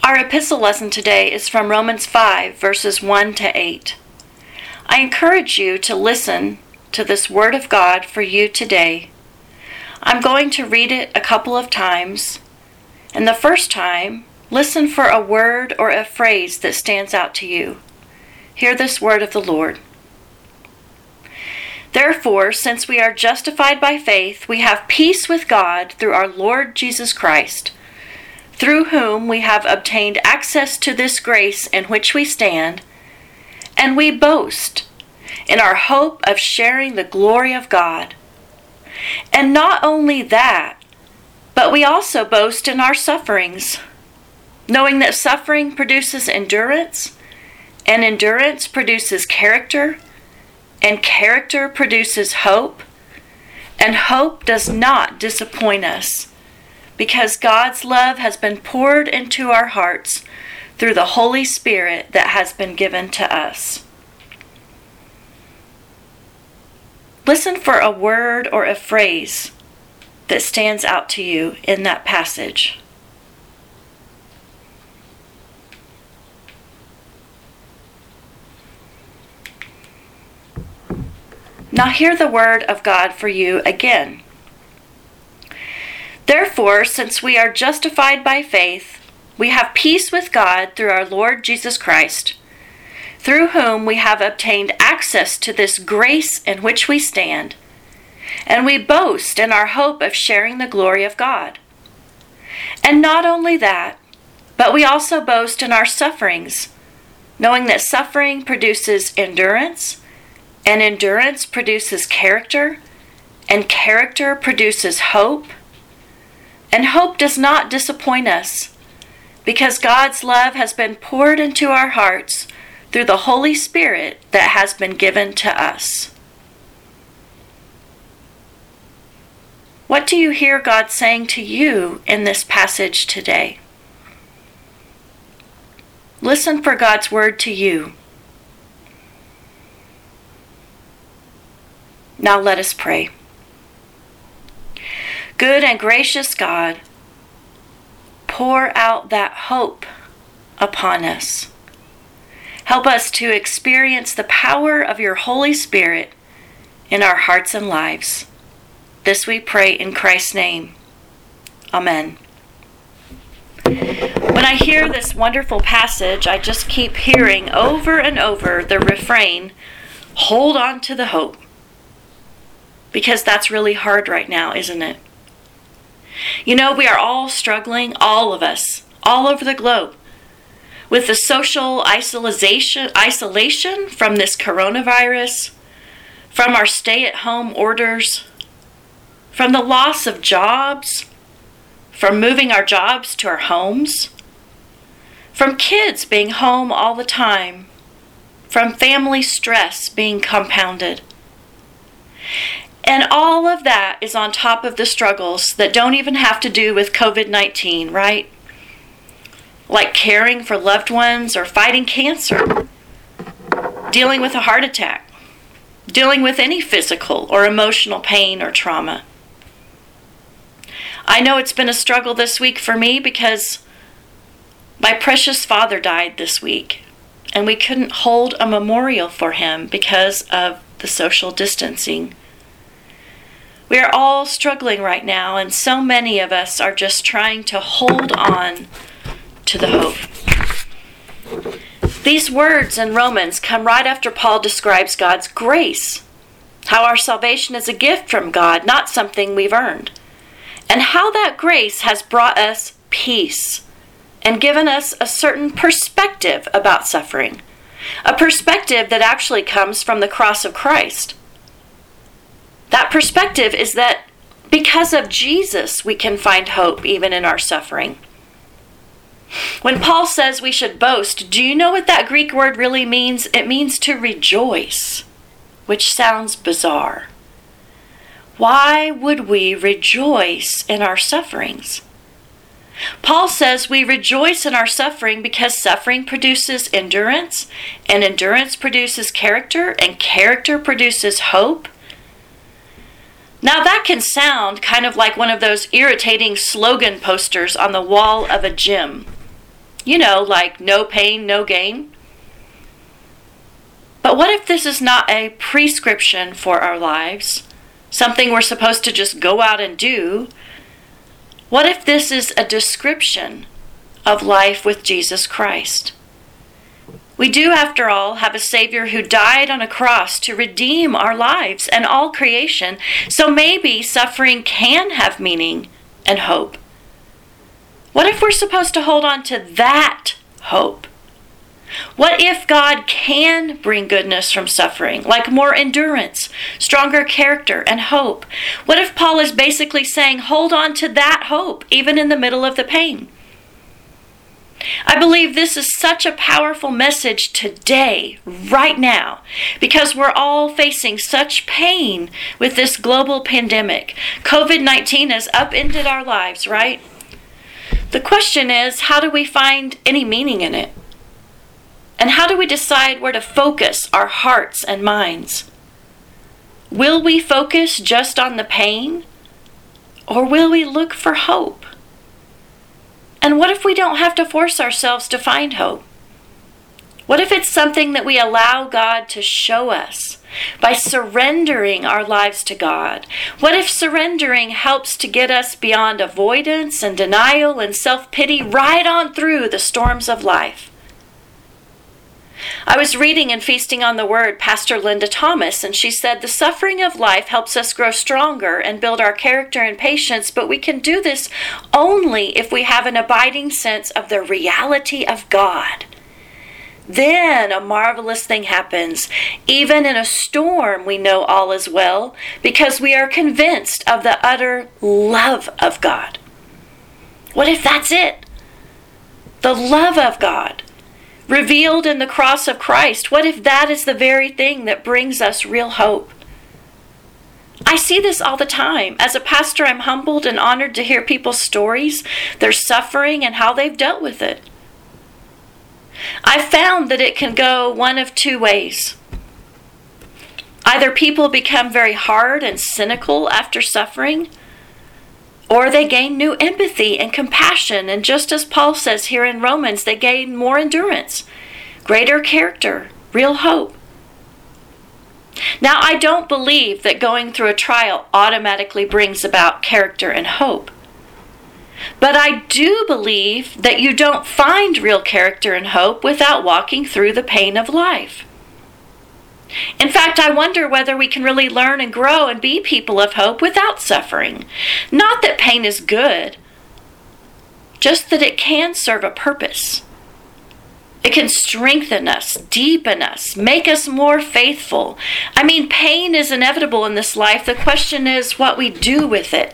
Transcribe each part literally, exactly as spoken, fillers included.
Our epistle lesson today is from Romans five, verses one to eight. I encourage you to listen to this Word of God for you today. I'm going to read it a couple of times, and the first time, listen for a word or a phrase that stands out to you. Hear this word of the Lord. Therefore, since we are justified by faith, we have peace with God through our Lord Jesus Christ, through whom we have obtained access to this grace in which we stand, and we boast in our hope of sharing the glory of God. And not only that, but we also boast in our sufferings, knowing that suffering produces endurance, and endurance produces character, and character produces hope, and hope does not disappoint us, because God's love has been poured into our hearts through the Holy Spirit that has been given to us. Listen for a word or a phrase that stands out to you in that passage. Now hear the word of God for you again. Therefore, since we are justified by faith, we have peace with God through our Lord Jesus Christ, through whom we have obtained access to this grace in which we stand, and we boast in our hope of sharing the glory of God. And not only that, but we also boast in our sufferings, knowing that suffering produces endurance, and endurance produces character, and character produces hope, and hope does not disappoint us, because God's love has been poured into our hearts through the Holy Spirit that has been given to us. What do you hear God saying to you in this passage today? Listen for God's word to you. Now let us pray. Good and gracious God, pour out that hope upon us. Help us to experience the power of your Holy Spirit in our hearts and lives. This we pray in Christ's name. Amen. When I hear this wonderful passage, I just keep hearing over and over the refrain, hold on to the hope. Because that's really hard right now, isn't it? You know, we are all struggling, all of us, all over the globe, with the social isolation, isolation from this coronavirus, from our stay-at-home orders, from the loss of jobs, from moving our jobs to our homes, from kids being home all the time, from family stress being compounded. And all of that is on top of the struggles that don't even have to do with covid nineteen, right? Like caring for loved ones or fighting cancer, dealing with a heart attack, dealing with any physical or emotional pain or trauma. I know it's been a struggle this week for me because my precious father died this week, and we couldn't hold a memorial for him because of the social distancing. We are all struggling right now, and so many of us are just trying to hold on to the hope. These words in Romans come right after Paul describes God's grace, how our salvation is a gift from God, not something we've earned, and how that grace has brought us peace and given us a certain perspective about suffering, a perspective that actually comes from the cross of Christ. That perspective is that because of Jesus, we can find hope even in our suffering. When Paul says we should boast, do you know what that Greek word really means? It means to rejoice, which sounds bizarre. Why would we rejoice in our sufferings? Paul says we rejoice in our suffering because suffering produces endurance, and endurance produces character, and character produces hope. Now that can sound kind of like one of those irritating slogan posters on the wall of a gym. You know, like no pain, no gain. But what if this is not a prescription for our lives? Something we're supposed to just go out and do? What if this is a description of life with Jesus Christ? We do, after all, have a Savior who died on a cross to redeem our lives and all creation, so maybe suffering can have meaning and hope. What if we're supposed to hold on to that hope? What if God can bring goodness from suffering, like more endurance, stronger character, and hope? What if Paul is basically saying, hold on to that hope, even in the middle of the pain? I believe this is such a powerful message today, right now, because we're all facing such pain with this global pandemic. covid nineteen has upended our lives, right? The question is, how do we find any meaning in it? And how do we decide where to focus our hearts and minds? Will we focus just on the pain? Or will we look for hope? And what if we don't have to force ourselves to find hope? What if it's something that we allow God to show us by surrendering our lives to God? What if surrendering helps to get us beyond avoidance and denial and self-pity right on through the storms of life? I was reading and feasting on the Word Pastor Linda Thomas, and she said, the suffering of life helps us grow stronger and build our character and patience, but we can do this only if we have an abiding sense of the reality of God. Then a marvelous thing happens. Even in a storm, we know all is well because we are convinced of the utter love of God. What if that's it? The love of God, revealed in the cross of Christ. What if that is the very thing that brings us real hope? I see this all the time. As a pastor, I'm humbled and honored to hear people's stories, their suffering, and how they've dealt with it. I've found that it can go one of two ways. Either people become very hard and cynical after suffering, or they gain new empathy and compassion, and just as Paul says here in Romans, they gain more endurance, greater character, real hope. Now, I don't believe that going through a trial automatically brings about character and hope. But I do believe that you don't find real character and hope without walking through the pain of life. In fact, I wonder whether we can really learn and grow and be people of hope without suffering. Not that pain is good, just that it can serve a purpose. It can strengthen us, deepen us, make us more faithful. I mean, pain is inevitable in this life. The question is what we do with it.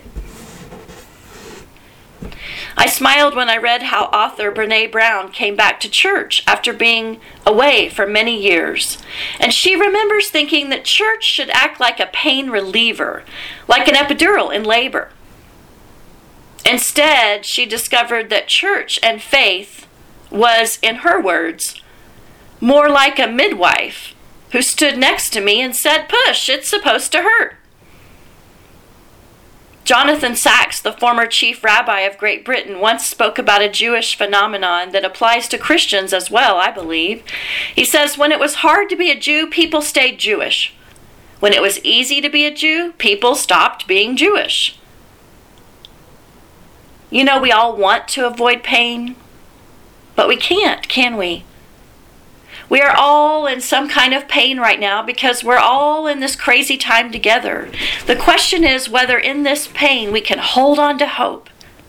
I smiled when I read how author Brené Brown came back to church after being away for many years. And she remembers thinking that church should act like a pain reliever, like an epidural in labor. Instead, she discovered that church and faith was, in her words, more like a midwife who stood next to me and said, "Push, it's supposed to hurt." Jonathan Sacks, the former chief rabbi of Great Britain, once spoke about a Jewish phenomenon that applies to Christians as well, I believe. He says, when it was hard to be a Jew, people stayed Jewish. When it was easy to be a Jew, people stopped being Jewish. You know, we all want to avoid pain, but we can't, can we? We are all in some kind of pain right now because we're all in this crazy time together. The question is whether in this pain we can hold on to hope.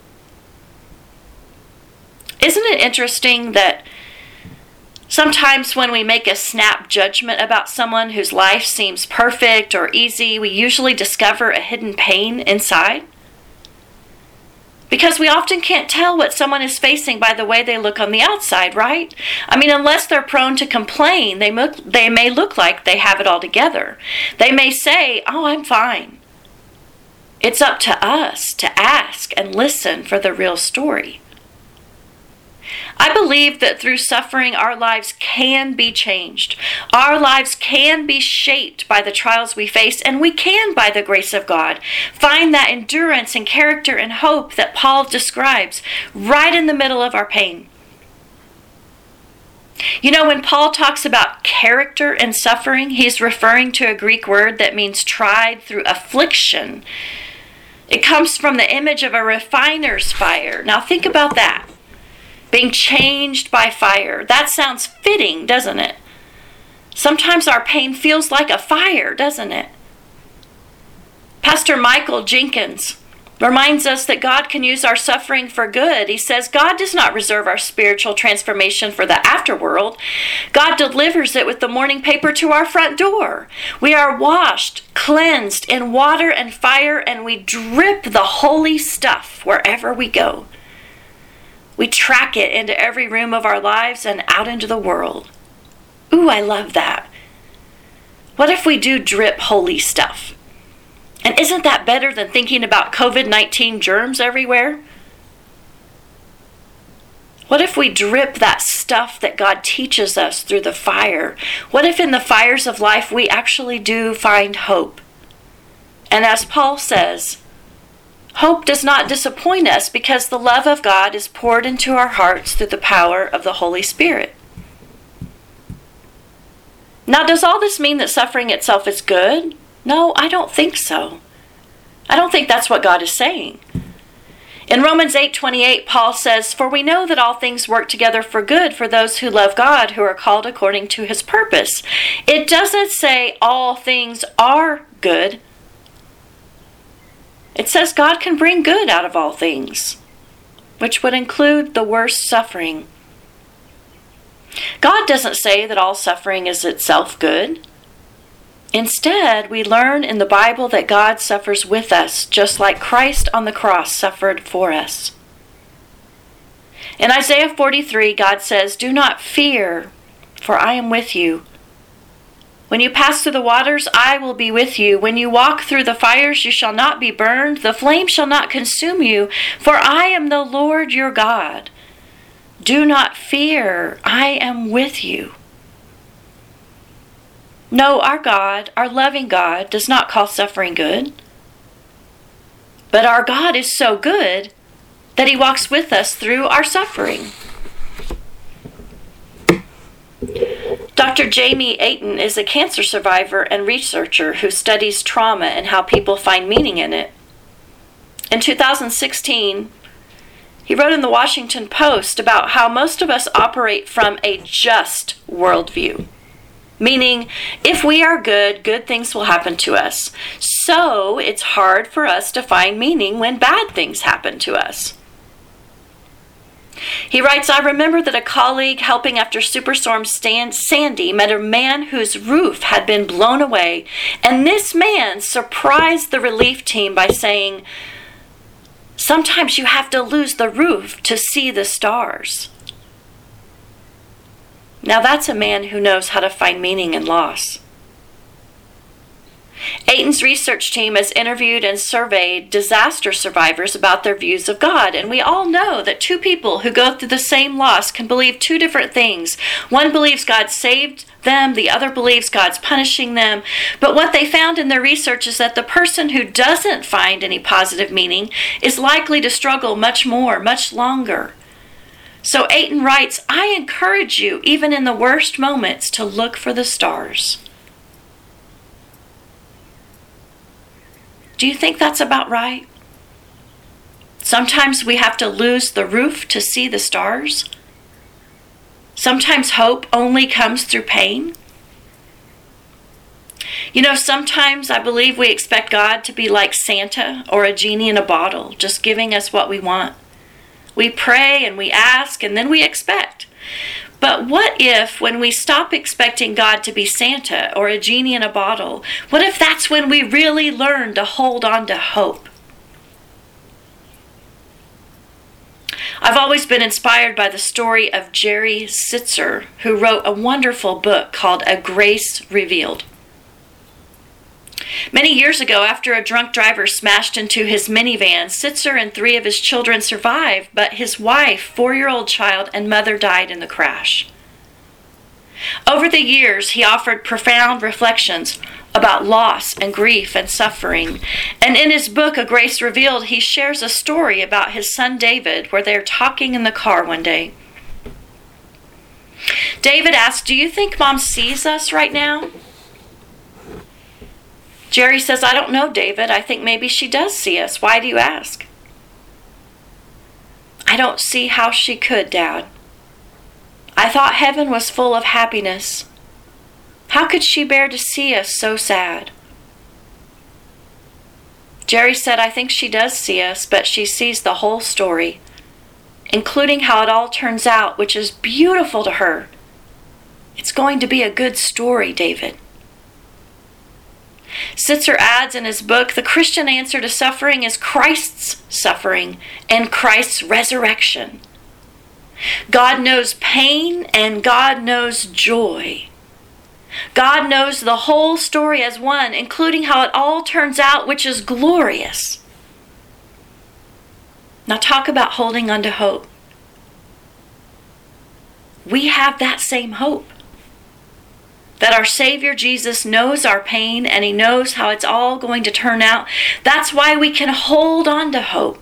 Isn't it interesting that sometimes when we make a snap judgment about someone whose life seems perfect or easy, we usually discover a hidden pain inside? Because we often can't tell what someone is facing by the way they look on the outside, right? I mean, unless they're prone to complain, they, look, they may look like they have it all together. They may say, "Oh, I'm fine." It's up to us to ask and listen for the real story. I believe that through suffering, our lives can be changed. Our lives can be shaped by the trials we face, and we can, by the grace of God, find that endurance and character and hope that Paul describes right in the middle of our pain. You know, when Paul talks about character and suffering, he's referring to a Greek word that means tried through affliction. It comes from the image of a refiner's fire. Now think about that. Being changed by fire. That sounds fitting, doesn't it? Sometimes our pain feels like a fire, doesn't it? Pastor Michael Jenkins reminds us that God can use our suffering for good. He says God does not reserve our spiritual transformation for the afterworld. God delivers it with the morning paper to our front door. We are washed, cleansed in water and fire, and we drip the holy stuff wherever we go. We track it into every room of our lives and out into the world. Ooh, I love that. What if we do drip holy stuff? And isn't that better than thinking about covid nineteen germs everywhere? What if we drip that stuff that God teaches us through the fire? What if in the fires of life we actually do find hope? And as Paul says, hope does not disappoint us because the love of God is poured into our hearts through the power of the Holy Spirit. Now, does all this mean that suffering itself is good? No, I don't think so. I don't think that's what God is saying. In Romans eight twenty-eight, Paul says, "For we know that all things work together for good for those who love God, who are called according to his purpose." It doesn't say all things are good. It says God can bring good out of all things, which would include the worst suffering. God doesn't say that all suffering is itself good. Instead, we learn in the Bible that God suffers with us, just like Christ on the cross suffered for us. In Isaiah forty-three, God says, "Do not fear, for I am with you. When you pass through the waters, I will be with you. When you walk through the fires, you shall not be burned. The flame shall not consume you, for I am the Lord your God. Do not fear, I am with you." No, our God, our loving God, does not call suffering good. But our God is so good that he walks with us through our suffering. Doctor Jamie Ayton is a cancer survivor and researcher who studies trauma and how people find meaning in it. In two thousand sixteen, he wrote in the Washington Post about how most of us operate from a just worldview. Meaning, if we are good, good things will happen to us. So it's hard for us to find meaning when bad things happen to us. He writes, "I remember that a colleague helping after Superstorm Stan- Sandy met a man whose roof had been blown away. And this man surprised the relief team by saying, 'Sometimes you have to lose the roof to see the stars.'" Now that's a man who knows how to find meaning in loss. Ayton's research team has interviewed and surveyed disaster survivors about their views of God, and we all know that two people who go through the same loss can believe two different things. One believes God saved them, the other believes God's punishing them. But what they found in their research is that the person who doesn't find any positive meaning is likely to struggle much more, much longer. So Ayton writes, "I encourage you, even in the worst moments, to look for the stars." Do you think that's about right? Sometimes we have to lose the roof to see the stars. Sometimes hope only comes through pain. You know, sometimes I believe we expect God to be like Santa or a genie in a bottle, just giving us what we want. We pray and we ask and then we expect. But what if when we stop expecting God to be Santa or a genie in a bottle, what if that's when we really learn to hold on to hope? I've always been inspired by the story of Jerry Sitzer, who wrote a wonderful book called A Grace Revealed. Many years ago, after a drunk driver smashed into his minivan, Sitzer and three of his children survived, but his wife, four-year-old child, and mother died in the crash. Over the years, he offered profound reflections about loss and grief and suffering. And in his book, A Grace Revealed, he shares a story about his son David, where they're talking in the car one day. David asks, do you think Mom sees us right now? Jerry says, I don't know, David. I think maybe she does see us. Why do you ask? I don't see how she could, Dad. I thought heaven was full of happiness. How could she bear to see us so sad? Jerry said, I think she does see us, but she sees the whole story, including how it all turns out, which is beautiful to her. It's going to be a good story, David. Sitzer adds in his book, the Christian answer to suffering is Christ's suffering and Christ's resurrection. God knows pain and God knows joy. God knows the whole story as one, including how it all turns out, which is glorious. Now talk about holding on to hope. We have that same hope. That our Savior Jesus knows our pain and He knows how it's all going to turn out. That's why we can hold on to hope.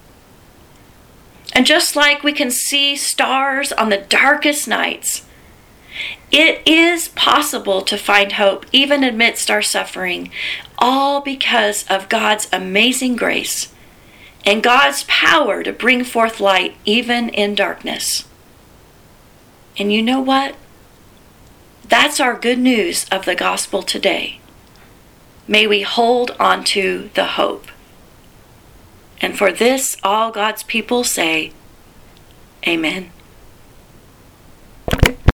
And just like we can see stars on the darkest nights, it is possible to find hope even amidst our suffering, all because of God's amazing grace and God's power to bring forth light even in darkness. And you know what? That's our good news of the gospel today. May we hold on to the hope. And for this, all God's people say, Amen.